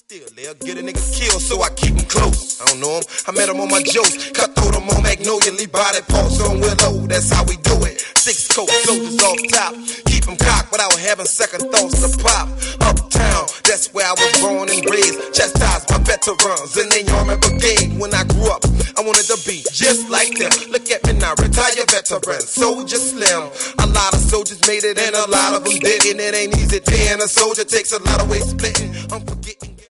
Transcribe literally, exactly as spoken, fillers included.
Still, they'll get a nigga killed, so I keep him close. I don't know him, I met him on my jokes. Cutthroat him on Magnolia, leave body parts on Willow. That's how we do it. Six coat soldiers off top. Keep him cocked without having second thoughts to pop. Uptown, that's where I was born and raised. Chastised by veterans in the army brigade. When I grew up, I wanted to be just like them. Look at me now, retired veteran, soldier slim. A lot of soldiers made it and a lot of them didn't. It ain't easy being a soldier, takes a lot of weight splitting. I'm forgetting.